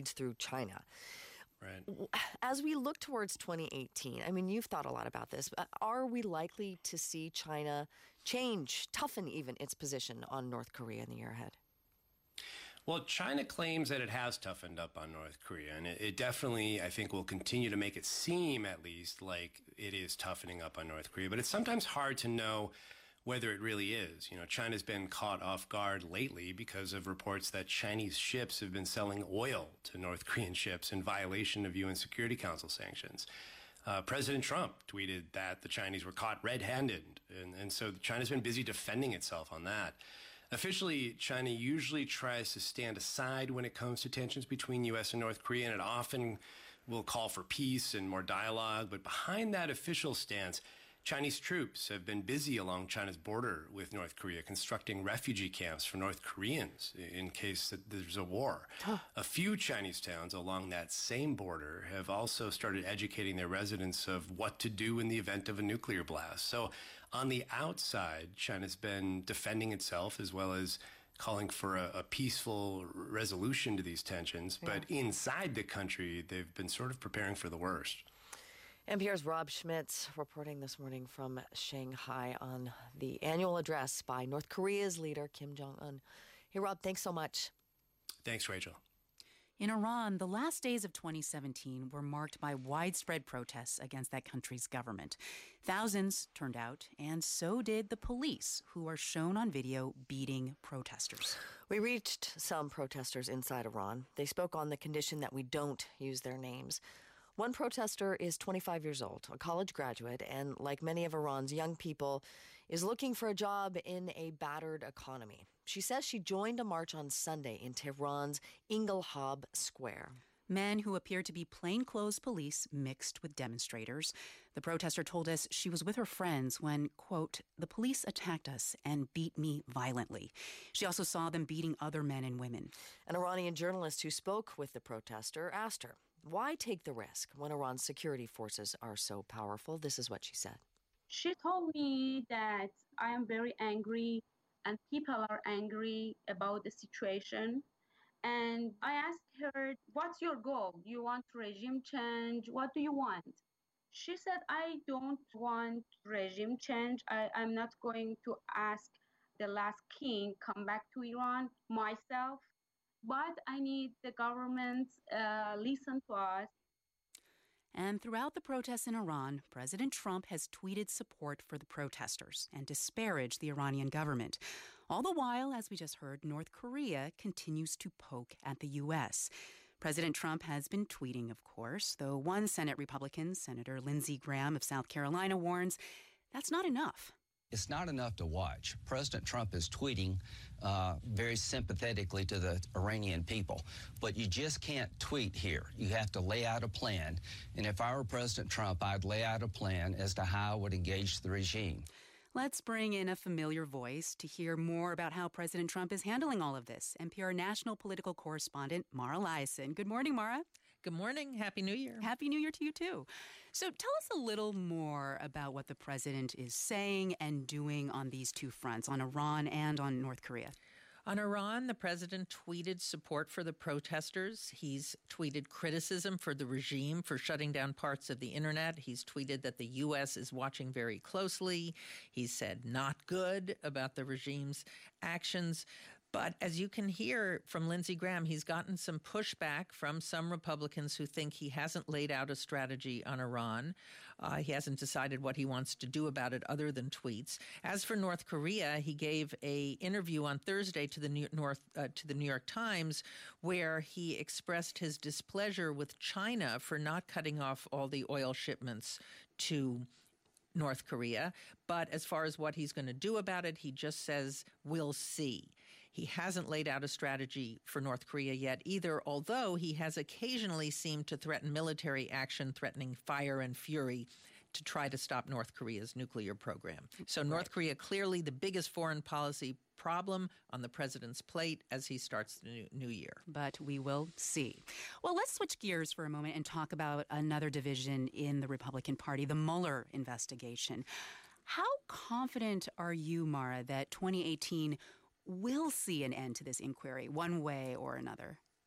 feeds through China. Right. As we look towards 2018, I mean, you've thought a lot about this. Are we likely to see China toughen even its position on North Korea in the year ahead? Well, China claims that it has toughened up on North Korea, and it definitely, I think, will continue to make it seem, at least, like it is toughening up on North Korea. But it's sometimes hard to know whether it really is. You know, China's been caught off guard lately because of reports that Chinese ships have been selling oil to North Korean ships in violation of UN Security Council sanctions. President Trump tweeted that the Chinese were caught red-handed, and so China's been busy defending itself on that. Officially, China usually tries to stand aside when it comes to tensions between U.S. and North Korea, and it often will call for peace and more dialogue. But behind that official stance, Chinese troops have been busy along China's border with North Korea, constructing refugee camps for North Koreans in case that there's a war. A few Chinese towns along that same border have also started educating their residents of what to do in the event of a nuclear blast. So on the outside, China's been defending itself as well as calling for a peaceful resolution to these tensions. Yeah. But inside the country, they've been sort of preparing for the worst. NPR's Rob Schmitz reporting this morning from Shanghai on the annual address by North Korea's leader, Kim Jong-un. Hey, Rob, thanks so much. Thanks, Rachel. In Iran, the last days of 2017 were marked by widespread protests against that country's government. Thousands turned out, and so did the police, who are shown on video beating protesters. We reached some protesters inside Iran. They spoke on the condition that we don't use their names. One protester is 25 years old, a college graduate, and like many of Iran's young people, is looking for a job in a battered economy. She says she joined a march on Sunday in Tehran's Ingelhab Square. Men who appeared to be plainclothes police mixed with demonstrators. The protester told us she was with her friends when, quote, the police attacked us and beat me violently. She also saw them beating other men and women. An Iranian journalist who spoke with the protester asked her, why take the risk when Iran's security forces are so powerful? This is what she said. She told me that I am very angry and people are angry about the situation. And I asked her, what's your goal? You want regime change? What do you want? She said, I don't want regime change. I'm not going to ask the last king come back to Iran myself. But I need the government listen to us. And throughout the protests in Iran, President Trump has tweeted support for the protesters and disparaged the Iranian government. All the while, as we just heard, North Korea continues to poke at the U.S. President Trump has been tweeting, of course, though one Senate Republican, Senator Lindsey Graham of South Carolina, warns that's not enough. It's not enough to watch. President Trump is tweeting very sympathetically to the Iranian people, but you just can't tweet here. You have to lay out a plan. And if I were President Trump, I'd lay out a plan as to how I would engage the regime. Let's bring in a familiar voice to hear more about how President Trump is handling all of this. NPR national political correspondent Mara Liasson. Good morning, Mara. Good morning. Happy New Year. Happy New Year to you, too. So tell us a little more about what the president is saying and doing on these two fronts, on Iran and on North Korea. On Iran, the president tweeted support for the protesters. He's tweeted criticism for the regime for shutting down parts of the internet. He's tweeted that the U.S. is watching very closely. He said not good about the regime's actions. But as you can hear from Lindsey Graham, he's gotten some pushback from some Republicans who think he hasn't laid out a strategy on Iran. He hasn't decided what he wants to do about it other than tweets. As for North Korea, he gave an interview on Thursday to the New York Times where he expressed his displeasure with China for not cutting off all the oil shipments to North Korea. But as far as what he's going to do about it, he just says, we'll see. He hasn't laid out a strategy for North Korea yet either, although he has occasionally seemed to threaten military action, threatening fire and fury to try to stop North Korea's nuclear program. So North Korea, clearly the biggest foreign policy problem on the president's plate as he starts the new year. But we will see. Well, let's switch gears for a moment and talk about another division in the Republican Party, the Mueller investigation. How confident are you, Mara, that 2018 will see an end to this inquiry one way or another?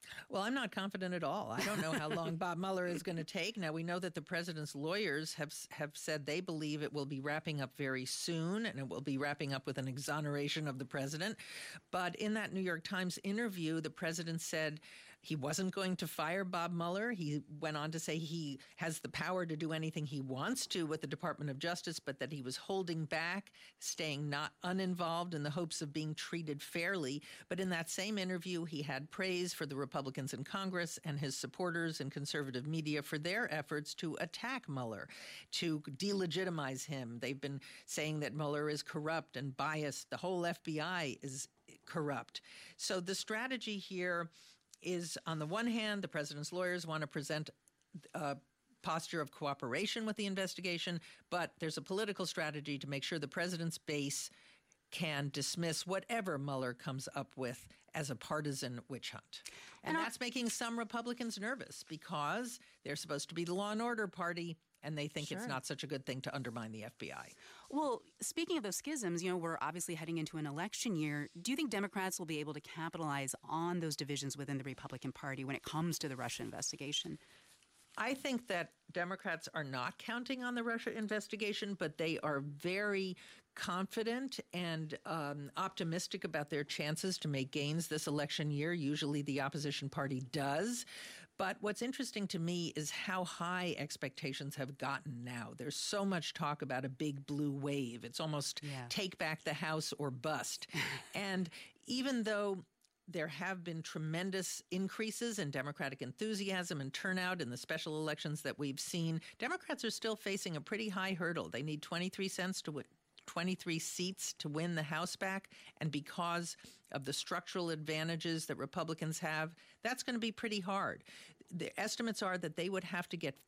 Well, I'm not confident at all. I don't know how long Bob Mueller is going to take. Now, we know that the president's lawyers have said they believe it will be wrapping up very soon, and it will be wrapping up with an exoneration of the president. But in that New York Times interview, the president said he wasn't going to fire Bob Mueller. He went on to say he has the power to do anything he wants to with the Department of Justice, but that he was holding back, staying not uninvolved in the hopes of being treated fairly. But in that same interview, he had praise for the Republicans in Congress and his supporters in conservative media for their efforts to attack Mueller, to delegitimize him. They've been saying that Mueller is corrupt and biased. The whole FBI is corrupt. So the strategy here is, on the one hand, the president's lawyers want to present a posture of cooperation with the investigation, but there's a political strategy to make sure the president's base can dismiss whatever Mueller comes up with as a partisan witch hunt. And that's making some Republicans nervous because they're supposed to be the law and order party, and they think it's not such a good thing to undermine the FBI. Well, speaking of those schisms, we're obviously heading into an election year. Do you think Democrats will be able to capitalize on those divisions within the Republican Party when it comes to the Russia investigation? I think that Democrats are not counting on the Russia investigation, but they are very confident and optimistic about their chances to make gains this election year. Usually the opposition party does. But what's interesting to me is how high expectations have gotten now. There's so much talk about a big blue wave. It's almost take back the House or bust. And even though there have been tremendous increases in Democratic enthusiasm and turnout in the special elections that we've seen, Democrats are still facing a pretty high hurdle. They need 23 seats to win the House back. And because of the structural advantages that Republicans have, that's going to be pretty hard. The estimates are that they would have to get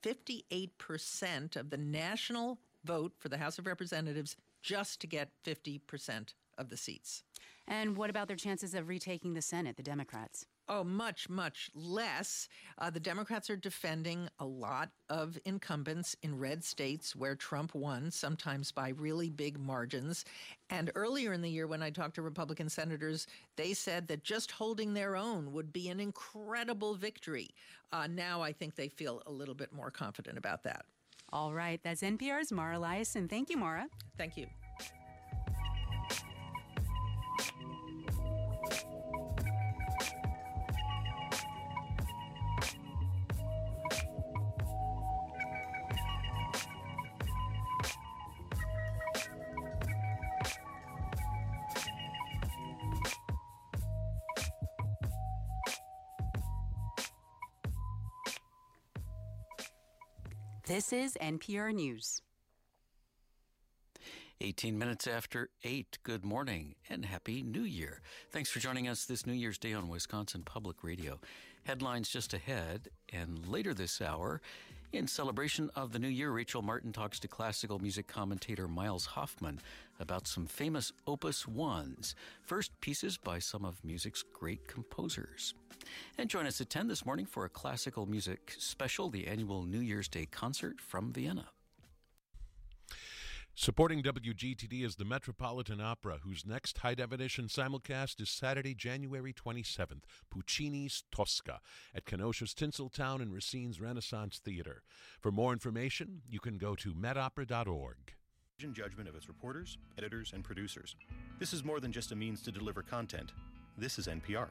58% of the national vote for the House of Representatives just to get 50% of the seats. And what about their chances of retaking the Senate, the Democrats? Oh, much, much less. The Democrats are defending a lot of incumbents in red states where Trump won, sometimes by really big margins. And earlier in the year, when I talked to Republican senators, they said that just holding their own would be an incredible victory. Now I think they feel a little bit more confident about that. All right. That's NPR's Mara Liasson. Thank you, Mara. Thank you. This is NPR News. 18 minutes after 8. Good morning and Happy New Year. Thanks for joining us this New Year's Day on Wisconsin Public Radio. Headlines just ahead, and later this hour, in celebration of the new year, Rachel Martin talks to classical music commentator Miles Hoffman about some famous Opus 1s, first pieces by some of music's great composers. And join us at 10 this morning for a classical music special, the annual New Year's Day concert from Vienna. Supporting WGTD is the Metropolitan Opera, whose next high-definition simulcast is Saturday, January 27th, Puccini's Tosca, at Kenosha's Tinseltown and Racine's Renaissance Theater. For more information, you can go to metopera.org. Judgment of its reporters, editors, and producers. This is more than just a means to deliver content. This is NPR.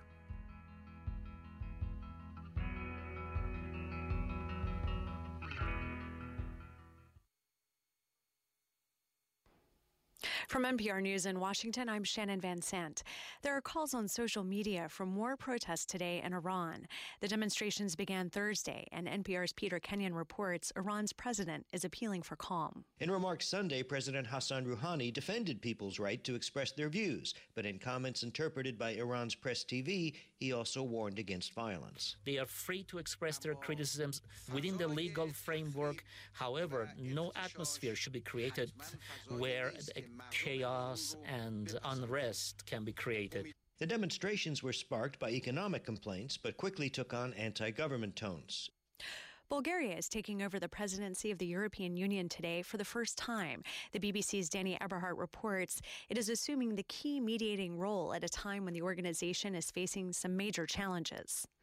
From NPR News in Washington, I'm Shannon Van Sant. There are calls on social media for more protests today in Iran. The demonstrations began Thursday, and NPR's Peter Kenyon reports Iran's president is appealing for calm. In remarks Sunday, President Hassan Rouhani defended people's right to express their views, but in comments interpreted by Iran's Press TV, he also warned against violence. They are free to express their criticisms within the legal framework. However, no atmosphere should be created where chaos and unrest can be created. The demonstrations were sparked by economic complaints, but quickly took on anti-government tones. Bulgaria is taking over the presidency of the European Union today for the first time. The BBC's Danny Eberhardt reports it is assuming the key mediating role at a time when the organization is facing some major challenges.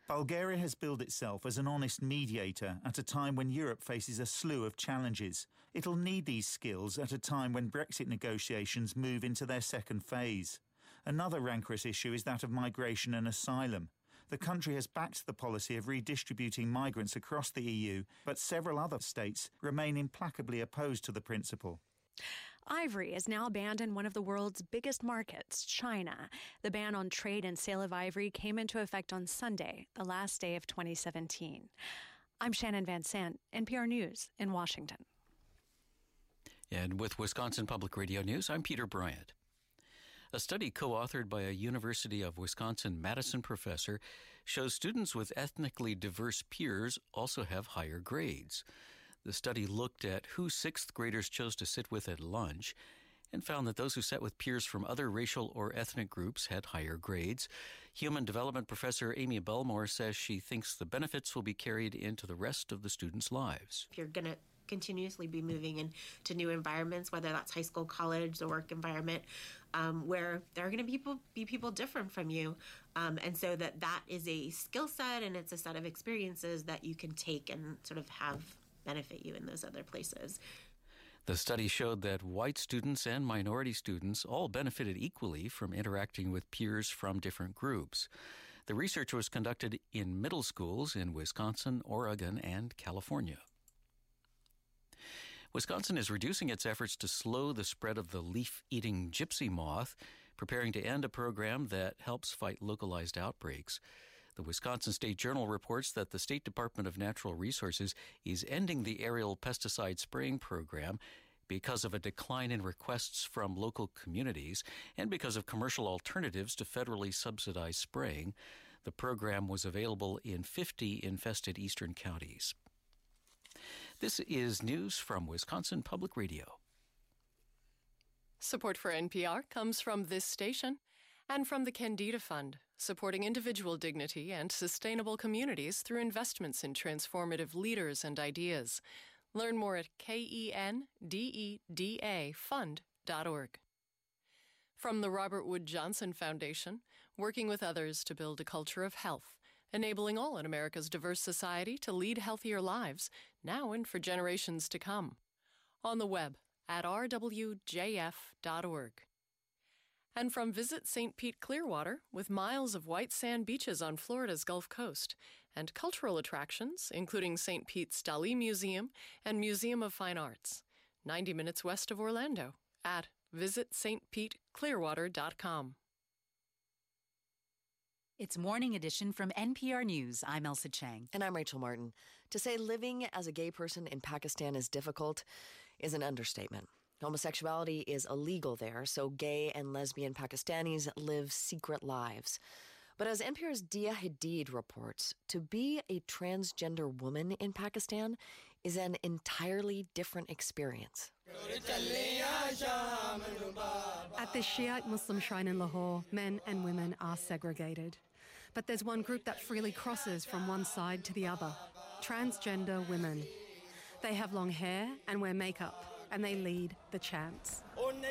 Bulgaria has billed itself as an honest mediator at a time when Europe faces a slew of challenges. It'll need these skills at a time when Brexit negotiations move into their second phase. Another rancorous issue is that of migration and asylum. The country has backed the policy of redistributing migrants across the EU, but several other states remain implacably opposed to the principle. Ivory is now banned in one of the world's biggest markets, China. The ban on trade and sale of ivory came into effect on Sunday, the last day of 2017. I'm Shannon Van Sant, NPR News in Washington. And with Wisconsin Public Radio News, I'm Peter Bryant. A study co-authored by a University of Wisconsin-Madison professor shows students with ethnically diverse peers also have higher grades. The study looked at who sixth graders chose to sit with at lunch and found that those who sat with peers from other racial or ethnic groups had higher grades. Human development professor Amy Belmore says she thinks the benefits will be carried into the rest of the students' lives. If you're going to continuously be moving into new environments, whether that's high school, college, the work environment, where there are going to be people different from you. And so that is a skill set and it's a set of experiences that you can take and sort of have benefit you in those other places. The study showed that white students and minority students all benefited equally from interacting with peers from different groups. The research was conducted in middle schools in Wisconsin, Oregon, and California. Wisconsin is reducing its efforts to slow the spread of the leaf-eating gypsy moth, preparing to end a program that helps fight localized outbreaks. The Wisconsin State Journal reports that the State Department of Natural Resources is ending the aerial pesticide spraying program because of a decline in requests from local communities and because of commercial alternatives to federally subsidized spraying. The program was available in 50 infested eastern counties. This is news from Wisconsin Public Radio. Support for NPR comes from this station and from the Candida Fund, supporting individual dignity and sustainable communities through investments in transformative leaders and ideas. Learn more at KENDEDAfund.org. From the Robert Wood Johnson Foundation, working with others to build a culture of health, enabling all in America's diverse society to lead healthier lives, now and for generations to come. On the web at rwjf.org. And from Visit St. Pete Clearwater, with miles of white sand beaches on Florida's Gulf Coast, and cultural attractions, including St. Pete's Dali Museum and Museum of Fine Arts, 90 minutes west of Orlando, at visitstpeteclearwater.com. It's Morning Edition from NPR News. I'm Elsa Chang. And I'm Rachel Martin. To say living as a gay person in Pakistan is difficult is an understatement. Homosexuality is illegal there, so gay and lesbian Pakistanis live secret lives. But as NPR's Dia Hadid reports, to be a transgender woman in Pakistan is an entirely different experience. At the Shiite Muslim shrine in Lahore, men and women are segregated. But there's one group that freely crosses from one side to the other: transgender women. They have long hair and wear makeup, and they lead the chants.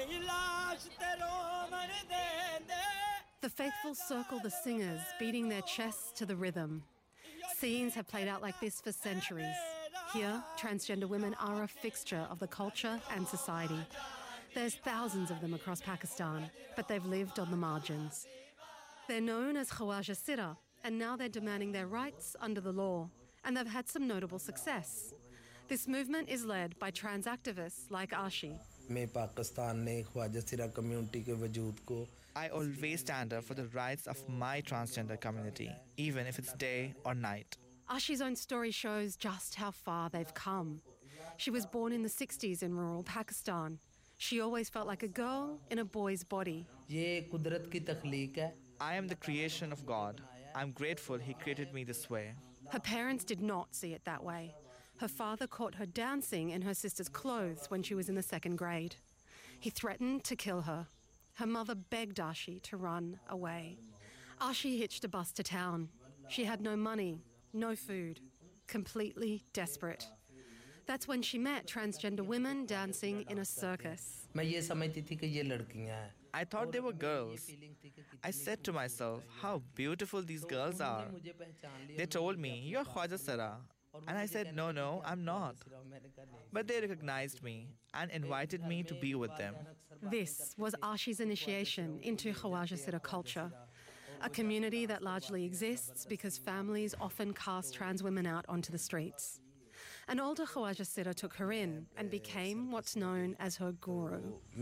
The faithful circle the singers, beating their chests to the rhythm. Scenes have played out like this for centuries. Here, transgender women are a fixture of the culture and society. There's thousands of them across Pakistan, but they've lived on the margins. They're known as Khawaja Sira, and now they're demanding their rights under the law, and they've had some notable success. This movement is led by trans activists like Ashi. I always stand up for the rights of my transgender community, even if it's day or night. Ashi's own story shows just how far they've come. She was born in the 60s in rural Pakistan. She always felt like a girl in a boy's body. I am the creation of God. I'm grateful He created me this way. Her parents did not see it that way. Her father caught her dancing in her sister's clothes when she was in the 2nd grade. He threatened to kill her. Her mother begged Ashi to run away. Ashi hitched a bus to town. She had no money, no food, completely desperate. That's when she met transgender women dancing in a circus. I I thought they were girls. I said to myself, how beautiful these girls are. They told me, you're Khwaja Sara. And I said, no, I'm not. But they recognized me and invited me to be with them. This was Arshi's initiation into Khawaja Sira culture, a community that largely exists because families often cast trans women out onto the streets. An older Khawaja Sira took her in and became what's known as her guru.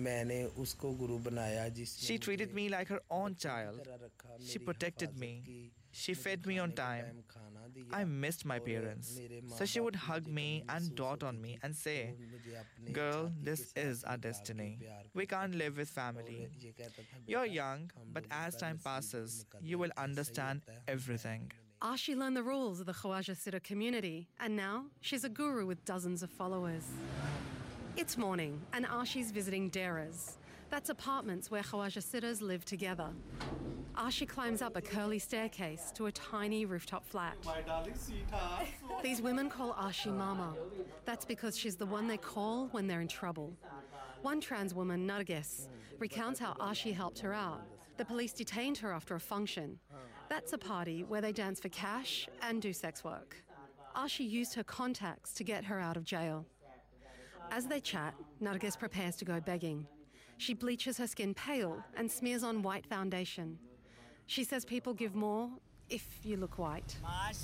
She treated me like her own child. She protected me. She fed me on time. I missed my parents. So she would hug me and dot on me and say, girl, this is our destiny. We can't live with family. You're young, but as time passes, you will understand everything. Arshi learned the rules of the Khawaja Sira community, and now she's a guru with dozens of followers. It's morning, and Arshi's visiting Deras. That's apartments where Khawaja Siras live together. Arshi climbs up a curly staircase to a tiny rooftop flat. These women call Arshi Mama. That's because she's the one they call when they're in trouble. One trans woman, Nargis, recounts how Arshi helped her out. The police detained her after a function. That's a party where they dance for cash and do sex work. Arshi used her contacts to get her out of jail. As they chat, Nargis prepares to go begging. She bleaches her skin pale and smears on white foundation. She says people give more if you look white.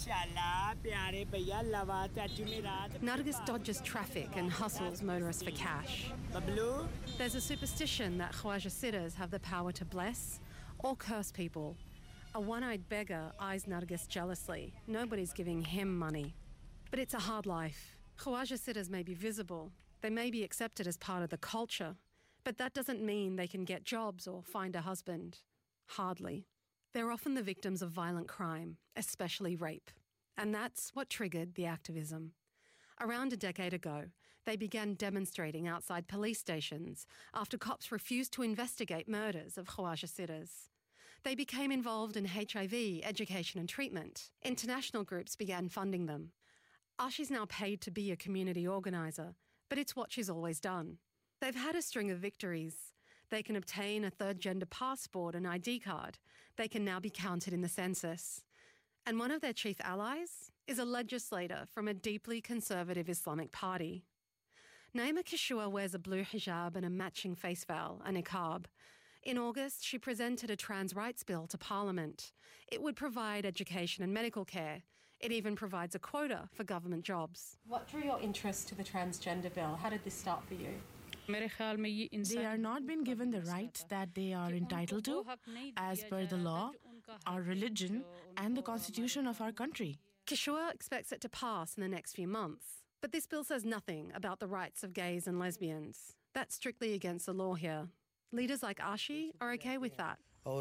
Nargis dodges traffic and hustles motorists for cash. There's a superstition that Khawaja Siras have the power to bless or curse people. A one-eyed beggar eyes Nargis jealously. Nobody's giving him money. But it's a hard life. Khawaja Siras may be visible. They may be accepted as part of the culture. But that doesn't mean they can get jobs or find a husband. Hardly. They're often the victims of violent crime, especially rape. And that's what triggered the activism. Around a decade ago, they began demonstrating outside police stations after cops refused to investigate murders of Khawaja Siras. They became involved in HIV, education and treatment. International groups began funding them. Arshi's now paid to be a community organiser, but it's what she's always done. They've had a string of victories. They can obtain a third gender passport and ID card. They can now be counted in the census. And one of their chief allies is a legislator from a deeply conservative Islamic party. Naima Kishua wears a blue hijab and a matching face veil, a niqab. In August, she presented a trans rights bill to Parliament. It would provide education and medical care. It even provides a quota for government jobs. What drew your interest to the transgender bill? How did this start for you? They are not being given the rights that they are entitled to as per the law, our religion, and the constitution of our country. Kishua expects it to pass in the next few months. But this bill says nothing about the rights of gays and lesbians. That's strictly against the law here. Leaders like Arshi are okay with that.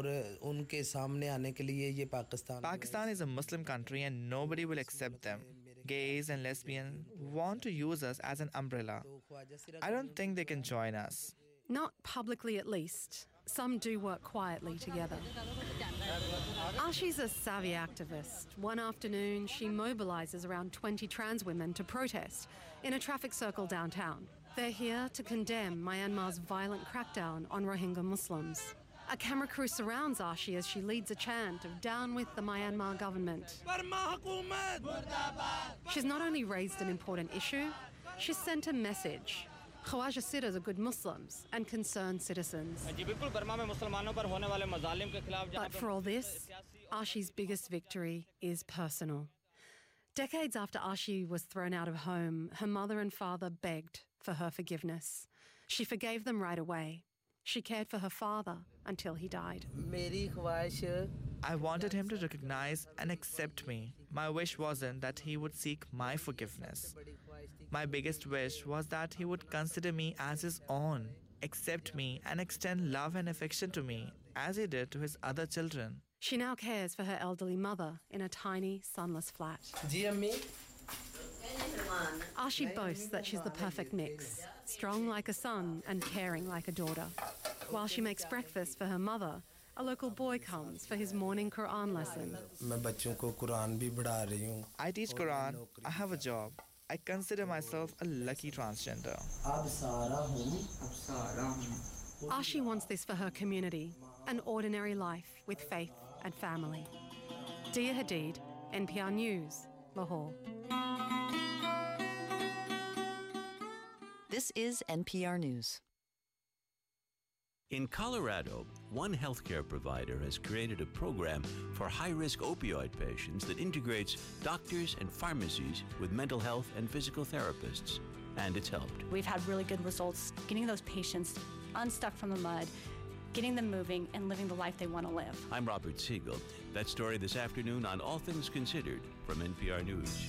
Pakistan is a Muslim country and nobody will accept them. Gays and lesbians want to use us as an umbrella. I don't think they can join us. Not publicly, at least. Some do work quietly together. Arshi's a savvy activist. One afternoon, she mobilises around 20 trans women to protest in a traffic circle downtown. They're here to condemn Myanmar's violent crackdown on Rohingya Muslims. A camera crew surrounds Arshi as she leads a chant of "Down with the Myanmar government." She's not only raised an important issue, she's sent a message. Khawaja Siras are good Muslims and concerned citizens. But for all this, Arshi's biggest victory is personal. Decades after Arshi was thrown out of home, her mother and father begged for her forgiveness. She forgave them right away. She cared for her father until he died. I wanted him to recognize and accept me. My wish wasn't that he would seek my forgiveness. My biggest wish was that he would consider me as his own, accept me and extend love and affection to me as he did to his other children. She now cares for her elderly mother in a tiny, sunless flat. Arshi boasts that she's the perfect mix, strong like a son and caring like a daughter. While she makes breakfast for her mother, a local boy comes for his morning Quran lesson. I teach Quran. I have a job. I consider myself a lucky transgender. Ashi wants this for her community, an ordinary life with faith and family. Dia Hadid, NPR News, Lahore. This is NPR News. In Colorado, one healthcare provider has created a program for high-risk opioid patients that integrates doctors and pharmacies with mental health and physical therapists, and it's helped. We've had really good results getting those patients unstuck from the mud, getting them moving, and living the life they want to live. I'm Robert Siegel. That story this afternoon on All Things Considered from NPR News.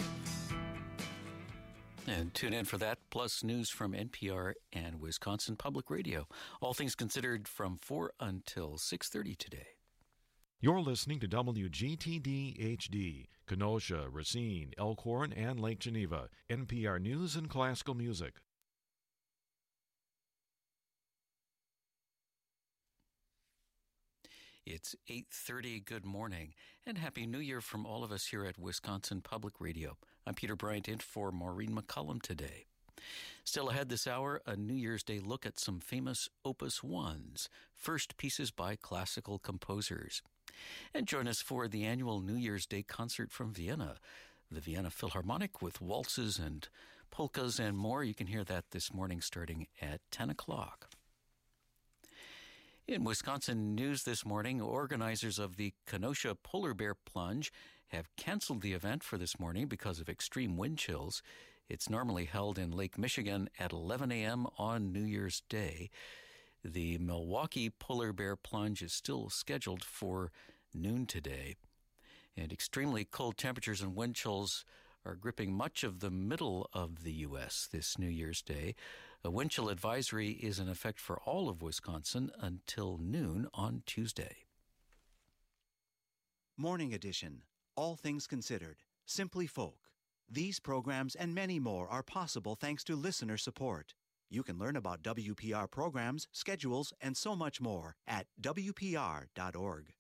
And tune in for that, plus news from NPR and Wisconsin Public Radio. All Things Considered from 4 until 6:30 today. You're listening to WGTD HD, Kenosha, Racine, Elkhorn, and Lake Geneva. NPR News and Classical Music. It's 8:30. Good morning and Happy New Year from all of us here at Wisconsin Public Radio. I'm Peter Bryant in for Maureen McCullum today. Still ahead this hour, a New Year's Day look at some famous Opus 1s, first pieces by classical composers. And join us for the annual New Year's Day concert from Vienna, the Vienna Philharmonic with waltzes and polkas and more. You can hear that this morning starting at 10 o'clock. In Wisconsin news this morning, organizers of the Kenosha Polar Bear Plunge have canceled the event for this morning because of extreme wind chills. It's normally held in Lake Michigan at 11 a.m. on New Year's Day. The Milwaukee Polar Bear Plunge is still scheduled for noon today. And extremely cold temperatures and wind chills are gripping much of the middle of the U.S. this New Year's Day. A wind chill advisory is in effect for all of Wisconsin until noon on Tuesday. Morning Edition, All Things Considered, Simply Folk. These programs and many more are possible thanks to listener support. You can learn about WPR programs, schedules, and so much more at WPR.org.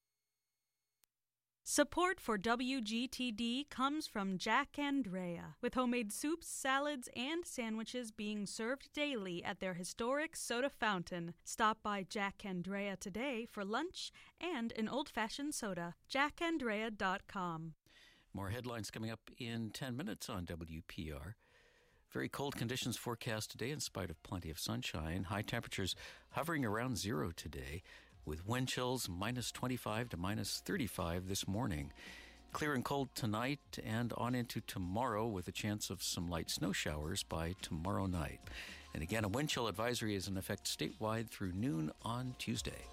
Support for WGTD comes from Jack Andrea, with homemade soups, salads, and sandwiches being served daily at their historic soda fountain. Stop by Jack Andrea today for lunch and an old-fashioned soda. jackandrea.com. More headlines coming up in 10 minutes on WPR. Very cold conditions forecast today in spite of plenty of sunshine. High temperatures hovering around zero today, with wind chills minus 25 to minus 35 this morning. Clear and cold tonight and on into tomorrow with a chance of some light snow showers by tomorrow night. And again, a wind chill advisory is in effect statewide through noon on Tuesday.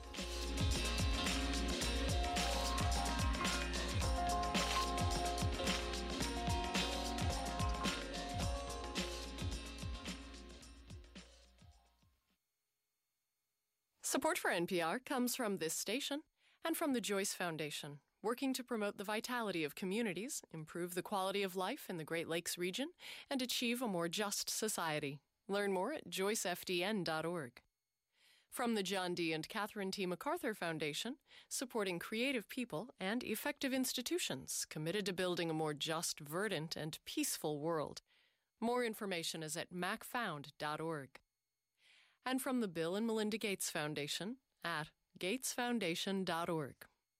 Support for NPR comes from this station and from the Joyce Foundation, working to promote the vitality of communities, improve the quality of life in the Great Lakes region, and achieve a more just society. Learn more at joycefdn.org. From the John D. and Catherine T. MacArthur Foundation, supporting creative people and effective institutions committed to building a more just, verdant, and peaceful world. More information is at macfound.org. And from the Bill and Melinda Gates Foundation at gatesfoundation.org.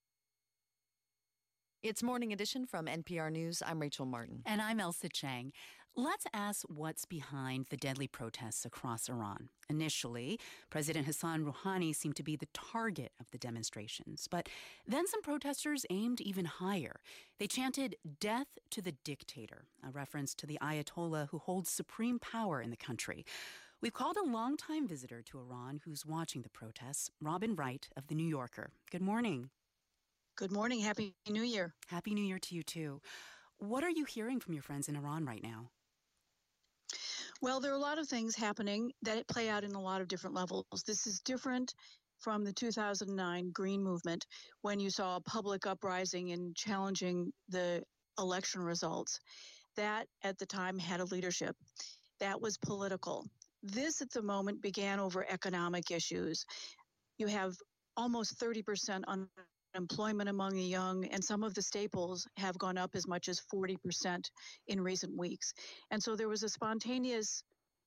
It's Morning Edition from NPR News. I'm Rachel Martin. And I'm Elsa Chang. Let's ask what's behind the deadly protests across Iran. Initially, President Hassan Rouhani seemed to be the target of the demonstrations, but then some protesters aimed even higher. They chanted, "Death to the dictator," a reference to the Ayatollah who holds supreme power in the country. We've called a longtime visitor to Iran who's watching the protests, Robin Wright of The New Yorker. Good morning. Good morning. Happy New Year. Happy New Year to you, too. What are you hearing from your friends in Iran right now? Well, there are a lot of things happening that play out in a lot of different levels. This is different from the 2009 Green Movement, when you saw a public uprising and challenging the election results. That, at the time, had a leadership. That was political. This, at the moment, began over economic issues. You have almost 30% unemployment among the young, and some of the staples have gone up as much as 40% in recent weeks. And so there was a spontaneous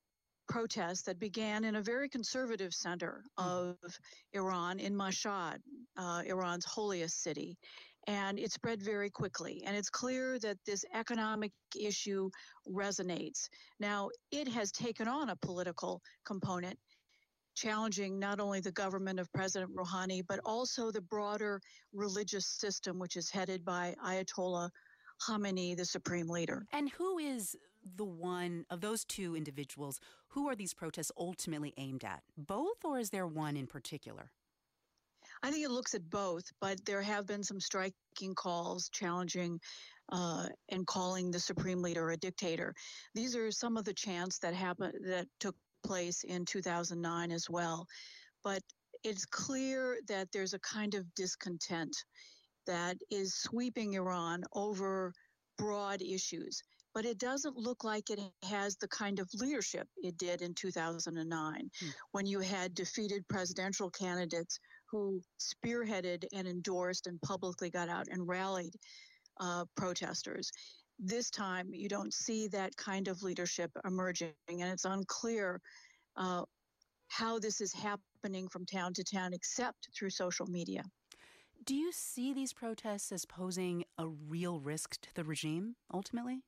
protests that began in a very conservative center of Iran in Mashhad, Iran's holiest city. And it spread very quickly. And it's clear that this economic issue resonates. Now, it has taken on a political component, challenging not only the government of President Rouhani, but also the broader religious system, which is headed by Ayatollah Khamenei, the supreme leader. And who is the one of those two individuals? Who are these protests ultimately aimed at? Both, or is there one in particular? I think it looks at both, but there have been some striking calls challenging and calling the supreme leader a dictator. These are some of the chants that took place in 2009 as well. But it's clear that there's a kind of discontent that is sweeping Iran over broad issues. But it doesn't look like it has the kind of leadership it did in 2009, when you had defeated presidential candidates who spearheaded and endorsed and publicly got out and rallied protesters. This time, you don't see that kind of leadership emerging, and it's unclear how this is happening from town to town, except through social media. Do you see these protests as posing a real risk to the regime, ultimately?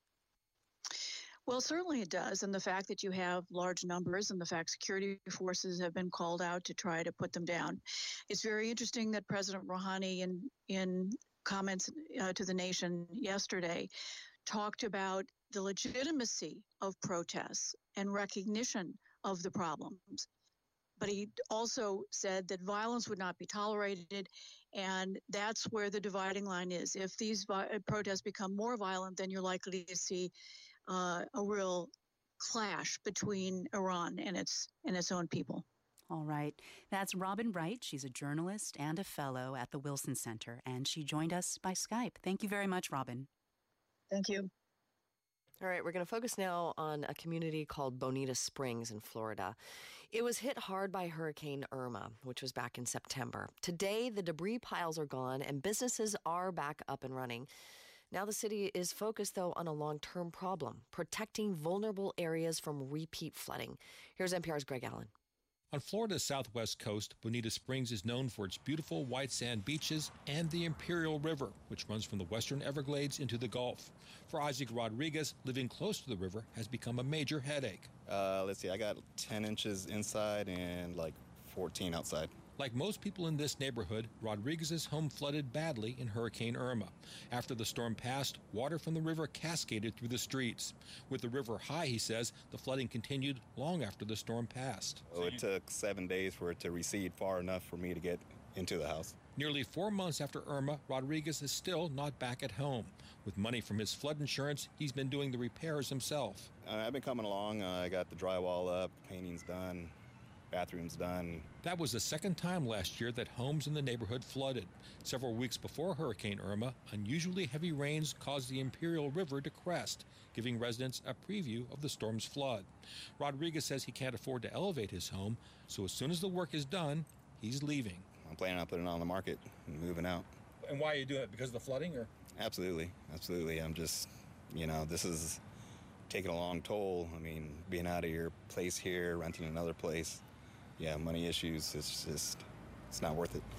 Well, certainly it does. And the fact that you have large numbers and the fact security forces have been called out to try to put them down. It's very interesting that President Rouhani, in comments to the nation yesterday, talked about the legitimacy of protests and recognition of the problems. But he also said that violence would not be tolerated, and that's where the dividing line is. If these protests become more violent, then you're likely to see a real clash between Iran and its own people. All right. That's Robin Wright. She's a journalist and a fellow at the Wilson Center, and she joined us by Skype. Thank you very much, Robin. Thank you. All right, we're going to focus now on a community called Bonita Springs in Florida. It was hit hard by Hurricane Irma, which was back in September. Today, the debris piles are gone and businesses are back up and running. Now the city is focused, though, on a long-term problem, protecting vulnerable areas from repeat flooding. Here's NPR's Greg Allen. On Florida's southwest coast, Bonita Springs is known for its beautiful white sand beaches and the Imperial River, which runs from the western Everglades into the Gulf. For Isaac Rodriguez, living close to the river has become a major headache. Let's see, I got 10 inches inside and like 14 outside. Like most people in this neighborhood, Rodriguez's home flooded badly in Hurricane Irma. After the storm passed, water from the river cascaded through the streets. With the river high, he says, the flooding continued long after the storm passed. So it took 7 days for it to recede far enough for me to get into the house. Nearly 4 months after Irma, Rodriguez is still not back at home. With money from his flood insurance, he's been doing the repairs himself. I've been coming along. I got the drywall up, painting's done, bathroom's done. That was the second time last year that homes in the neighborhood flooded. Several weeks before Hurricane Irma, unusually heavy rains caused the Imperial River to crest, giving residents a preview of the storm's flood. Rodriguez says he can't afford to elevate his home, so as soon as the work is done, he's leaving. I'm planning on putting it on the market and moving out. And why are you doing it? Because of the flooding, or? Absolutely. I'm just, this is taking a long toll. I mean, being out of your place here, renting another place. Yeah, money issues, it's not worth it.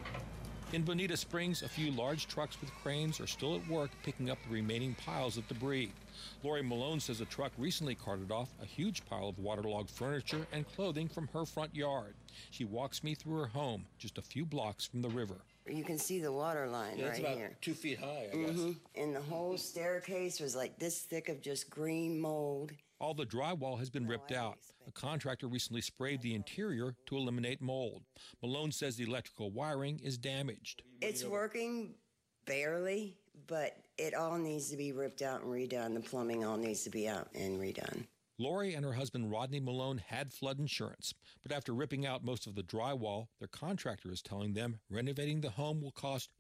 In Bonita Springs, a few large trucks with cranes are still at work picking up the remaining piles of debris. Lori Malone says a truck recently carted off a huge pile of waterlogged furniture and clothing from her front yard. She walks me through her home, just a few blocks from the river. You can see the water line right it's about here. 2 feet high, I guess. And the whole staircase was like this thick of just green mold. All the drywall has been ripped out. A contractor recently sprayed the interior to eliminate mold. Malone says the electrical wiring is damaged. It's working barely, but it all needs to be ripped out and redone. The plumbing all needs to be out and redone. Lori and her husband Rodney Malone had flood insurance, but after ripping out most of the drywall, their contractor is telling them renovating the home will cost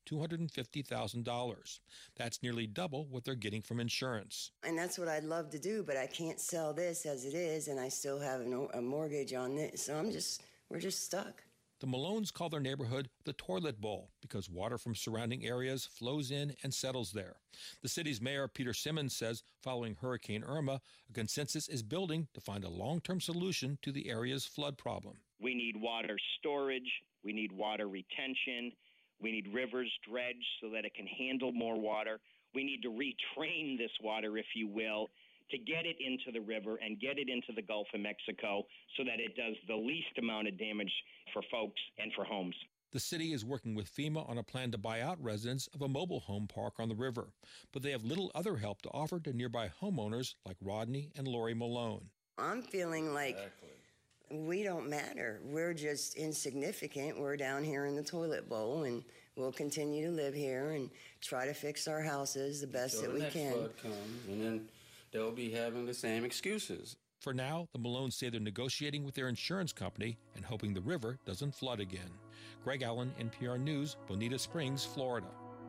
$250,000. That's nearly double what they're getting from insurance. And that's what I'd love to do, but I can't sell this as it is, and I still have a mortgage on it, so we're just stuck. The Malones call their neighborhood the Toilet Bowl because water from surrounding areas flows in and settles there. The city's mayor, Peter Simmons, says following Hurricane Irma, a consensus is building to find a long-term solution to the area's flood problem. We need water storage. We need water retention. We need rivers dredged so that it can handle more water. We need to retrain this water, if you will, to get it into the river and get it into the Gulf of Mexico so that it does the least amount of damage for folks and for homes. The city is working with FEMA on a plan to buy out residents of a mobile home park on the river, but they have little other help to offer to nearby homeowners like Rodney and Lori Malone. I'm feeling like we don't matter. We're just insignificant. We're down here in the toilet bowl, and we'll continue to live here and try to fix our houses the best that we can. Flood comes, and then they'll be having the same excuses. For now, the Malones say they're negotiating with their insurance company and hoping the river doesn't flood again. Greg Allen, NPR News, Bonita Springs, Florida.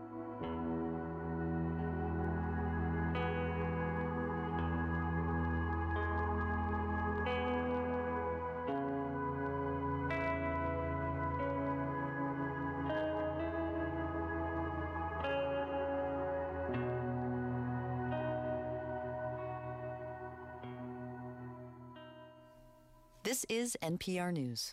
This is NPR News.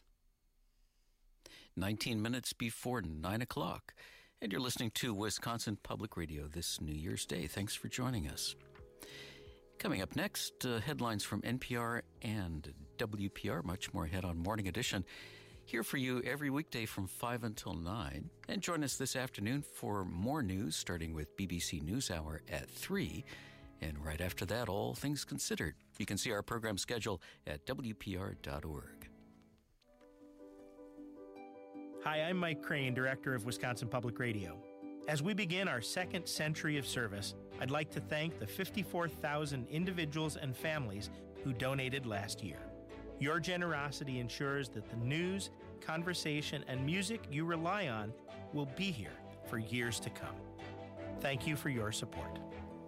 19 minutes before 9 o'clock, and you're listening to Wisconsin Public Radio this New Year's Day. Thanks for joining us. Coming up next, headlines from NPR and WPR, much more ahead on Morning Edition. Here for you every weekday from 5 until 9. And join us this afternoon for more news, starting with BBC NewsHour at 3. And right after that, All Things Considered. You can see our program schedule at WPR.org. Hi, I'm Mike Crane, Director of Wisconsin Public Radio. As we begin our second century of service, I'd like to thank the 54,000 individuals and families who donated last year. Your generosity ensures that the news, conversation, and music you rely on will be here for years to come. Thank you for your support.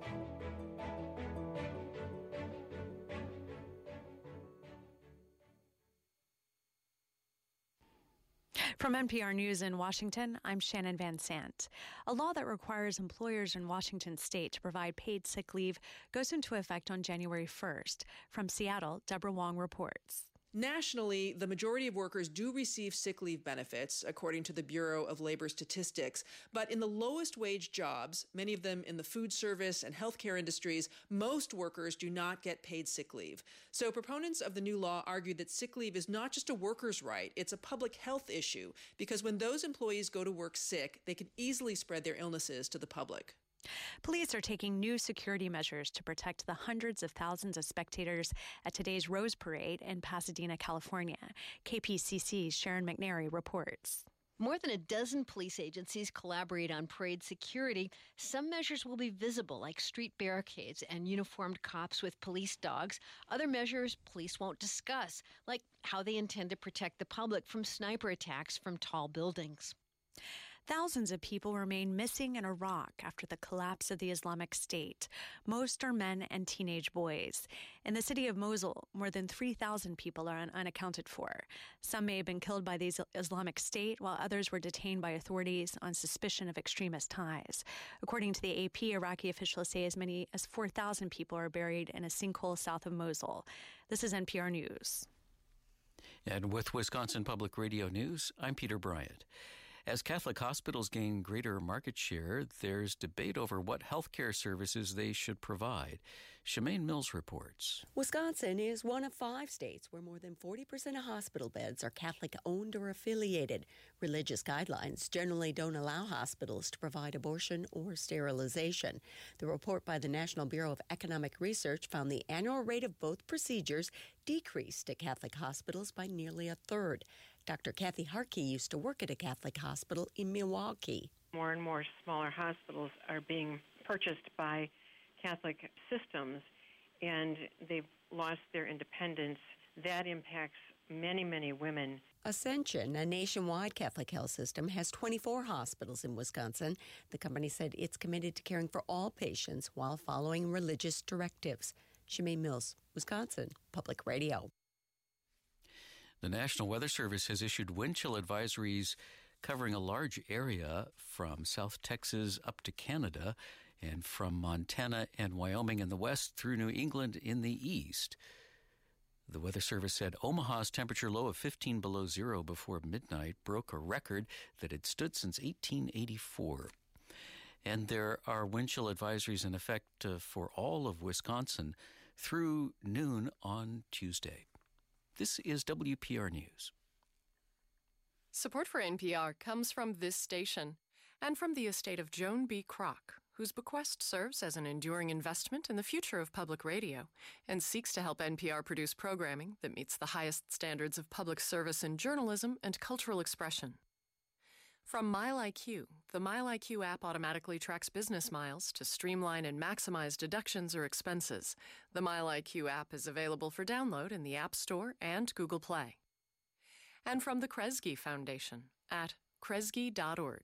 From NPR News in Washington, I'm Shannon Van Sant. A law that requires employers in Washington state to provide paid sick leave goes into effect on January 1st. From Seattle, Deborah Wong reports. Nationally, the majority of workers do receive sick leave benefits, according to the Bureau of Labor Statistics. But in the lowest wage jobs, many of them in the food service and healthcare industries, most workers do not get paid sick leave. So proponents of the new law argue that sick leave is not just a worker's right, it's a public health issue, because when those employees go to work sick, they can easily spread their illnesses to the public. Police are taking new security measures to protect the hundreds of thousands of spectators at today's Rose Parade in Pasadena, California. KPCC's Sharon McNary reports. More than a dozen police agencies collaborate on parade security. Some measures will be visible, like street barricades and uniformed cops with police dogs. Other measures police won't discuss, like how they intend to protect the public from sniper attacks from tall buildings. Thousands of people remain missing in Iraq after the collapse of the Islamic State. Most are men and teenage boys. In the city of Mosul, more than 3,000 people are unaccounted for. Some may have been killed by the Islamic State, while others were detained by authorities on suspicion of extremist ties. According to the AP, Iraqi officials say as many as 4,000 people are buried in a sinkhole south of Mosul. This is NPR News. And with Wisconsin Public Radio News, I'm Peter Bryant. As Catholic hospitals gain greater market share, there's debate over what health care services they should provide. Shemaine Mills reports. Wisconsin is one of 5 states where more than 40% of hospital beds are Catholic-owned or affiliated. Religious guidelines generally don't allow hospitals to provide abortion or sterilization. The report by the National Bureau of Economic Research found the annual rate of both procedures decreased at Catholic hospitals by nearly a third. Dr. Kathy Harkey used to work at a Catholic hospital in Milwaukee. More and more smaller hospitals are being purchased by Catholic systems, and they've lost their independence. That impacts many, many women. Ascension, a nationwide Catholic health system, has 24 hospitals in Wisconsin. The company said it's committed to caring for all patients while following religious directives. Shemaine Mills, Wisconsin Public Radio. The National Weather Service has issued wind chill advisories covering a large area from South Texas up to Canada and from Montana and Wyoming in the west through New England in the east. The Weather Service said Omaha's temperature low of 15 below zero before midnight broke a record that had stood since 1884. And there are wind chill advisories in effect for all of Wisconsin through noon on Tuesday. This is WPR News. Support for NPR comes from this station and from the estate of Joan B. Kroc, whose bequest serves as an enduring investment in the future of public radio and seeks to help NPR produce programming that meets the highest standards of public service in journalism and cultural expression. From MileIQ, the MileIQ app automatically tracks business miles to streamline and maximize deductions or expenses. The MileIQ app is available for download in the App Store and Google Play. And from the Kresge Foundation at kresge.org.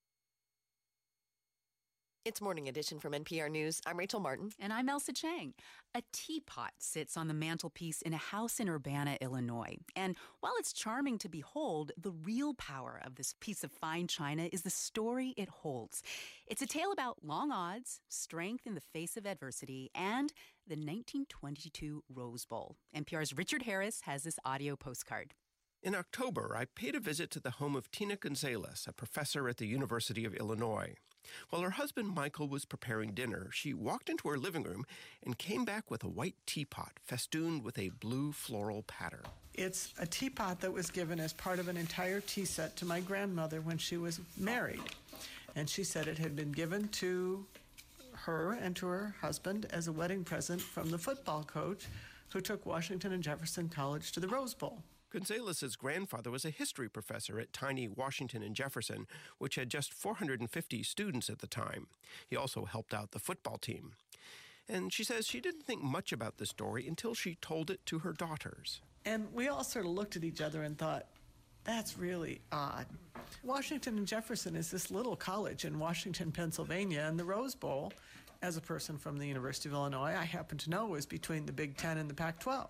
It's Morning Edition from NPR News. I'm Rachel Martin. And I'm Elsa Chang. A teapot sits on the mantelpiece in a house in Urbana, Illinois. And while it's charming to behold, the real power of this piece of fine china is the story it holds. It's a tale about long odds, strength in the face of adversity, and the 1922 Rose Bowl. NPR's Richard Harris has this audio postcard. In October, I paid a visit to the home of Tina Gonzalez, a professor at the University of Illinois. While her husband Michael was preparing dinner, she walked into her living room and came back with a white teapot festooned with a blue floral pattern. It's a teapot that was given as part of an entire tea set to my grandmother when she was married. And she said it had been given to her and to her husband as a wedding present from the football coach who took Washington and Jefferson College to the Rose Bowl. Gonzalez's grandfather was a history professor at tiny Washington and Jefferson, which had just 450 students at the time. He also helped out the football team. And she says she didn't think much about the story until she told it to her daughters. And we all sort of looked at each other and thought, that's really odd. Washington and Jefferson is this little college in Washington, Pennsylvania, and the Rose Bowl, as a person from the University of Illinois, I happen to know was between the Big Ten and the Pac-12.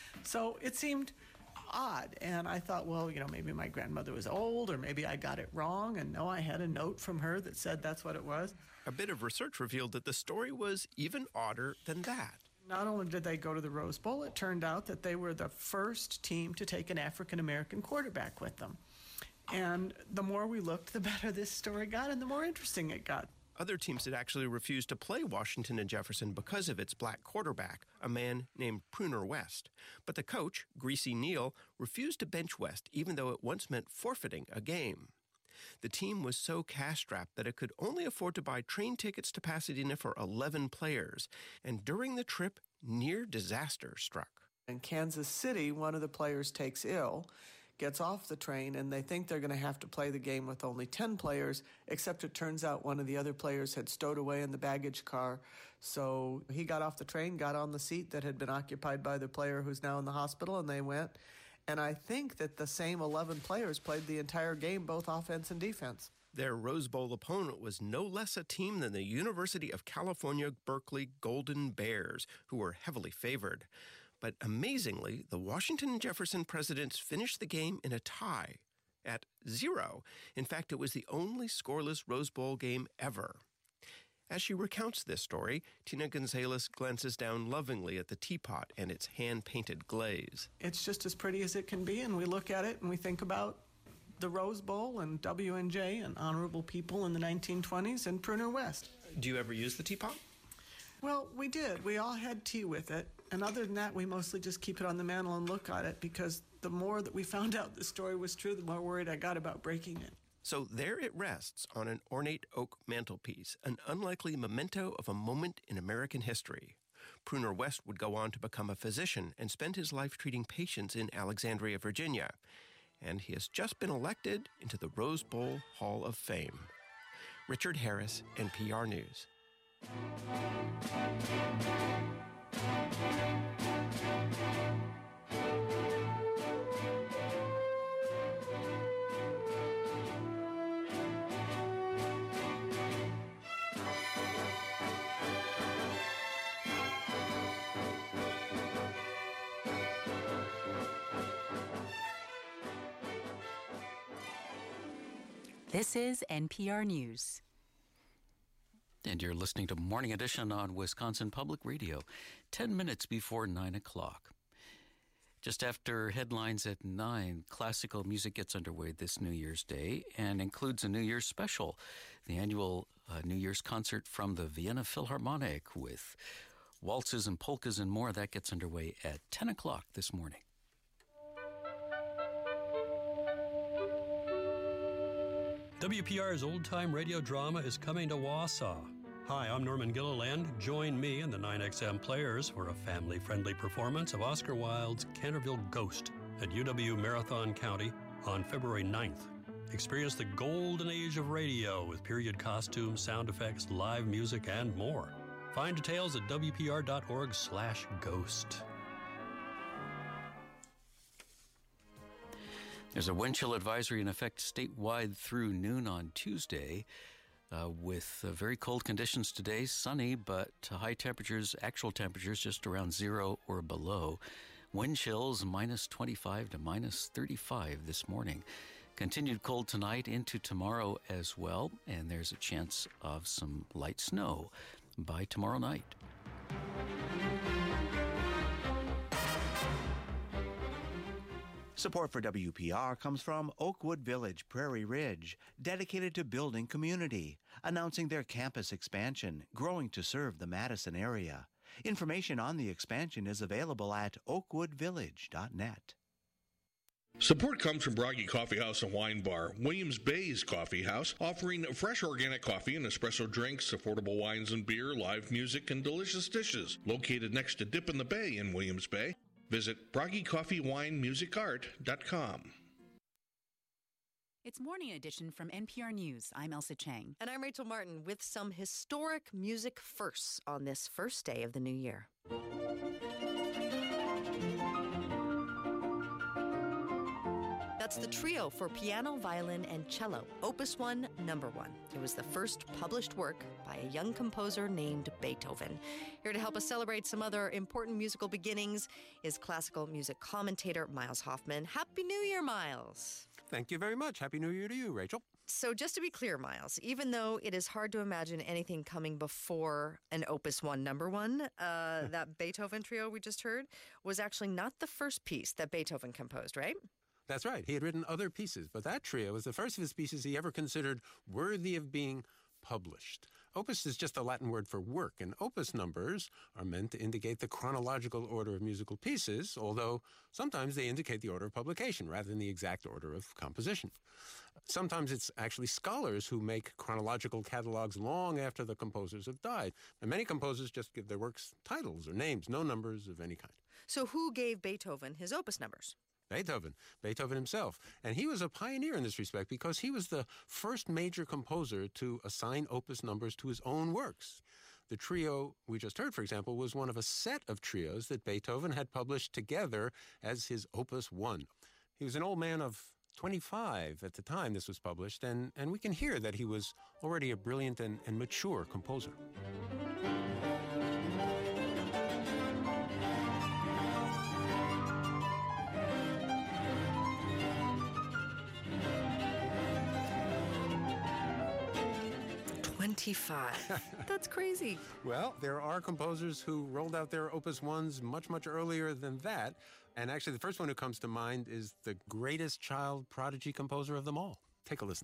So it seemed odd, and I thought, well, maybe my grandmother was old, or maybe I got it wrong, and no, I had a note from her that said that's what it was. A bit of research revealed that the story was even odder than that. Not only did they go to the Rose Bowl, it turned out that they were the first team to take an African-American quarterback with them. And the more we looked, the better this story got, and the more interesting it got. Other teams had actually refused to play Washington and Jefferson because of its black quarterback, a man named Pruner West. But the coach, Greasy Neal, refused to bench West, even though it once meant forfeiting a game. The team was so cash-strapped that it could only afford to buy train tickets to Pasadena for 11 players. And during the trip, near disaster struck. In Kansas City, one of the players takes ill, gets off the train, and they think they're going to have to play the game with only 10 players, except it turns out one of the other players had stowed away in the baggage car. So he got off the train, got on the seat that had been occupied by the player who's now in the hospital, and they went. And I think that the same 11 players played the entire game, both offense and defense. Their Rose Bowl opponent was no less a team than the University of California, Berkeley Golden Bears, who were heavily favored. But amazingly, the Washington and Jefferson Presidents finished the game in a tie at 0. In fact, it was the only scoreless Rose Bowl game ever. As she recounts this story, Tina Gonzalez glances down lovingly at the teapot and its hand-painted glaze. It's just as pretty as it can be, and we look at it and we think about the Rose Bowl and W&J and honorable people in the 1920s and Pruner West. Do you ever use the teapot? Well, we did. We all had tea with it. And other than that, we mostly just keep it on the mantle and look at it, because the more that we found out the story was true, the more worried I got about breaking it. So there it rests on an ornate oak mantelpiece, an unlikely memento of a moment in American history. Pruner West would go on to become a physician and spend his life treating patients in Alexandria, Virginia. And he has just been elected into the Rose Bowl Hall of Fame. Richard Harris, NPR News. This is NPR News. And you're listening to Morning Edition on Wisconsin Public Radio, 10 minutes before 9 o'clock. Just after headlines at 9, classical music gets underway this New Year's Day and includes a New Year's special, the annual New Year's concert from the Vienna Philharmonic with waltzes and polkas and more. That gets underway at 10 o'clock this morning. WPR's old-time radio drama is coming to Wausau. Hi, I'm Norman Gilliland. Join me and the 9XM Players for a family-friendly performance of Oscar Wilde's Canterville Ghost at UW Marathon County on February 9th. Experience the golden age of radio with period costumes, sound effects, live music, and more. Find details at wpr.org/ghost. There's a wind chill advisory in effect statewide through noon on Tuesday, with very cold conditions today, sunny, but high temperatures, actual temperatures just around 0 or below. Wind chills minus 25 to minus 35 this morning. Continued cold tonight into tomorrow as well, and there's a chance of some light snow by tomorrow night. Support for WPR comes from Oakwood Village, Prairie Ridge, dedicated to building community, announcing their campus expansion, growing to serve the Madison area. Information on the expansion is available at oakwoodvillage.net. Support comes from Broggy Coffee House and Wine Bar, Williams Bay's Coffee House, offering fresh organic coffee and espresso drinks, affordable wines and beer, live music, and delicious dishes. Located next to Dip in the Bay in Williams Bay. Visit BroggyCoffeeWineMusicArt.com. It's Morning Edition from NPR News. I'm Elsa Chang. And I'm Rachel Martin with some historic music firsts on this first day of the new year. That's the trio for piano, violin, and cello, Opus 1, Number 1. It was the first published work by a young composer named Beethoven. Here to help us celebrate some other important musical beginnings is classical music commentator Miles Hoffman. Happy New Year, Miles. Thank you very much. Happy New Year to you, Rachel. So just to be clear, Miles, even though it is hard to imagine anything coming before an Opus 1, Number 1, that Beethoven trio we just heard was actually not the first piece that Beethoven composed, right? That's right. He had written other pieces, but that trio was the first of his pieces he ever considered worthy of being published. Opus is just a Latin word for work, and opus numbers are meant to indicate the chronological order of musical pieces, although sometimes they indicate the order of publication rather than the exact order of composition. Sometimes it's actually scholars who make chronological catalogs long after the composers have died, and many composers just give their works titles or names, no numbers of any kind. So who gave Beethoven his opus numbers? Beethoven himself. And he was a pioneer in this respect because he was the first major composer to assign opus numbers to his own works. The trio we just heard, for example, was one of a set of trios that Beethoven had published together as his Opus 1. He was an old man of 25 at the time this was published, and we can hear that he was already a brilliant and mature composer. That's crazy. Well, there are composers who rolled out their Opus 1s much, much earlier than that. And actually, the first one who comes to mind is the greatest child prodigy composer of them all. Take a listen.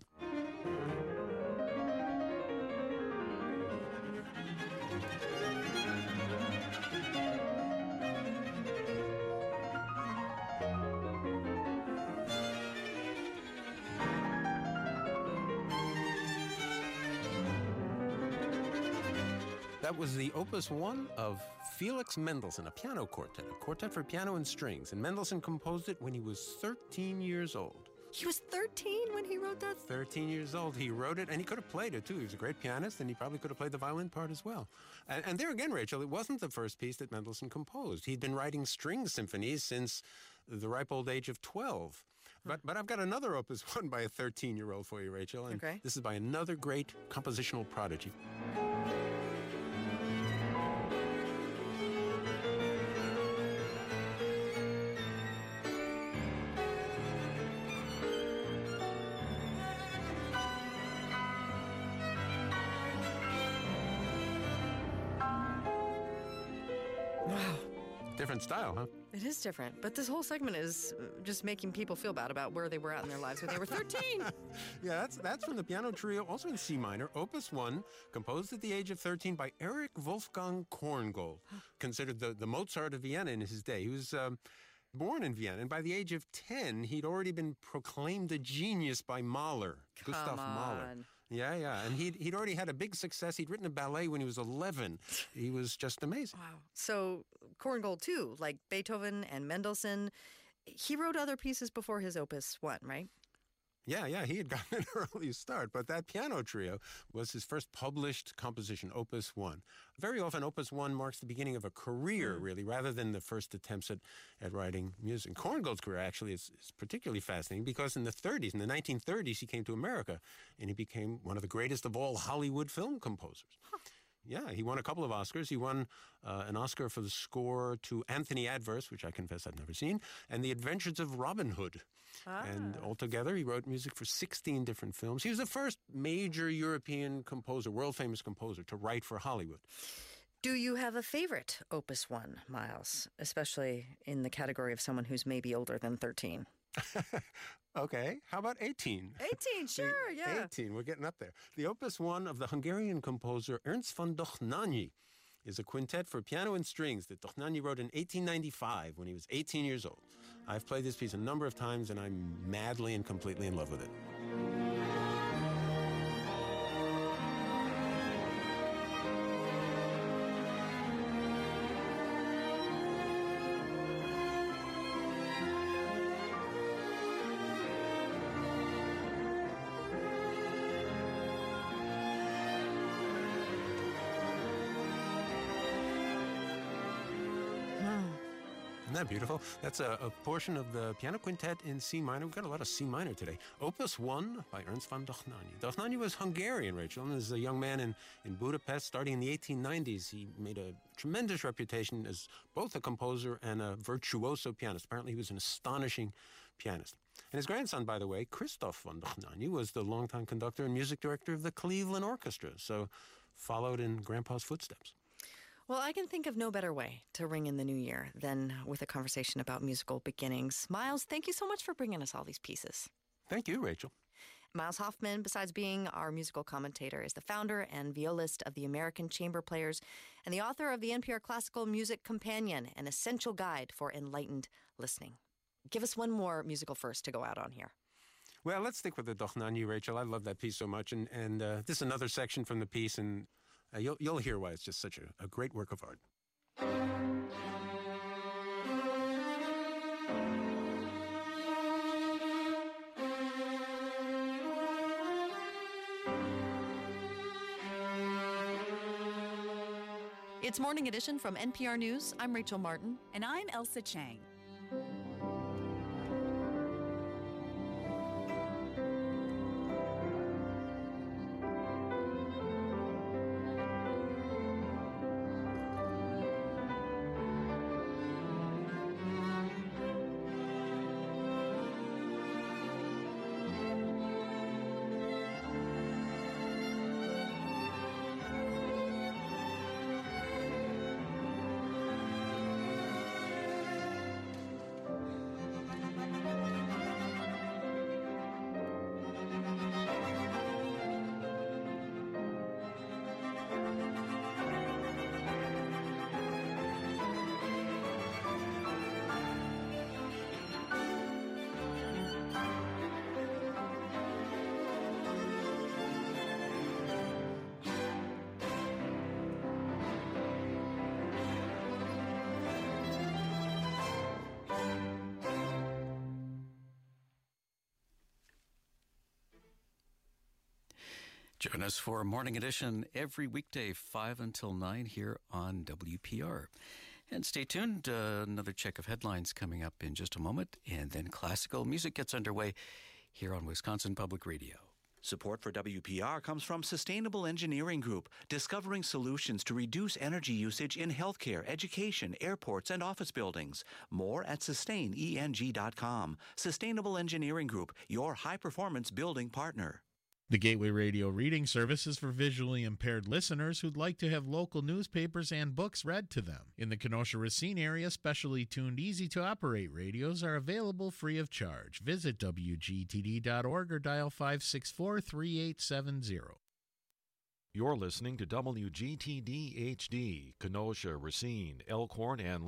That was the Opus 1 of Felix Mendelssohn, a piano quartet, a quartet for piano and strings. And Mendelssohn composed it when he was 13 years old. He was 13 when he wrote that? 13 years old. He wrote it, and he could have played it, too. He was a great pianist, and he probably could have played the violin part as well. And there again, Rachel, it wasn't the first piece that Mendelssohn composed. He'd been writing string symphonies since the ripe old age of 12. But I've got another Opus 1 by a 13-year-old for you, Rachel. And this is by another great compositional prodigy. Wow. Different style, huh? It is different, but this whole segment is just making people feel bad about where they were at in their lives when they were 13. Yeah, that's from the piano trio, also in C minor, Opus 1, composed at the age of 13 by Erich Wolfgang Korngold, considered the Mozart of Vienna in his day. He was born in Vienna, and by the age of 10, he'd already been proclaimed a genius by Mahler, Gustav Mahler. Yeah, and he'd already had a big success. He'd written a ballet when he was 11. He was just amazing. Wow. So Korngold, too, like Beethoven and Mendelssohn, he wrote other pieces before his Opus 1, right? Yeah, he had gotten an early start, but that piano trio was his first published composition, Opus 1. Very often, Opus 1 marks the beginning of a career, really, rather than the first attempts at writing music. Korngold's career, actually, is particularly fascinating because in the 1930s, he came to America, and he became one of the greatest of all Hollywood film composers. Huh. Yeah, he won a couple of Oscars. He won an Oscar for the score to Anthony Adverse, which I confess I've never seen, and The Adventures of Robin Hood. And altogether, he wrote music for 16 different films. He was the first major European composer, world-famous composer, to write for Hollywood. Do you have a favorite Opus 1, Miles, especially in the category of someone who's maybe older than 13? Okay, how about 18? 18, sure, yeah. 18, we're getting up there. The Opus 1 of the Hungarian composer Ernst von Dohnányi is a quintet for piano and strings that Dohnányi wrote in 1895 when he was 18 years old. I've played this piece a number of times, and I'm madly and completely in love with it. Isn't that beautiful? That's a portion of the piano quintet in C minor. We've got a lot of C minor today. Opus 1 by Ernst von Dohnányi. Dohnányi was Hungarian, Rachel, and as a young man in Budapest, starting in the 1890s, he made a tremendous reputation as both a composer and a virtuoso pianist. Apparently, he was an astonishing pianist. And his grandson, by the way, Christoph von Dohnányi, was the longtime conductor and music director of the Cleveland Orchestra, so followed in Grandpa's footsteps. Well, I can think of no better way to ring in the new year than with a conversation about musical beginnings. Miles, thank you so much for bringing us all these pieces. Thank you, Rachel. Miles Hoffman, besides being our musical commentator, is the founder and violist of the American Chamber Players and the author of the NPR Classical Music Companion, an essential guide for enlightened listening. Give us one more musical first to go out on here. Well, let's stick with the Dohnányi, Rachel. I love that piece so much. And this is another section from the piece, and you'll hear why it's just such a great work of art. It's Morning Edition from NPR News. I'm Rachel Martin. And I'm Elsa Chang. Join us for Morning Edition every weekday, 5 until 9 here on WPR. And stay tuned, another check of headlines coming up in just a moment, and then classical music gets underway here on Wisconsin Public Radio. Support for WPR comes from Sustainable Engineering Group, discovering solutions to reduce energy usage in healthcare, education, airports, and office buildings. More at sustaineng.com. Sustainable Engineering Group, your high-performance building partner. The Gateway Radio Reading Service is for visually impaired listeners who'd like to have local newspapers and books read to them. In the Kenosha-Racine area, specially tuned, easy-to-operate radios are available free of charge. Visit WGTD.org or dial 564-3870. You're listening to WGTD HD, Kenosha, Racine, Elkhorn, and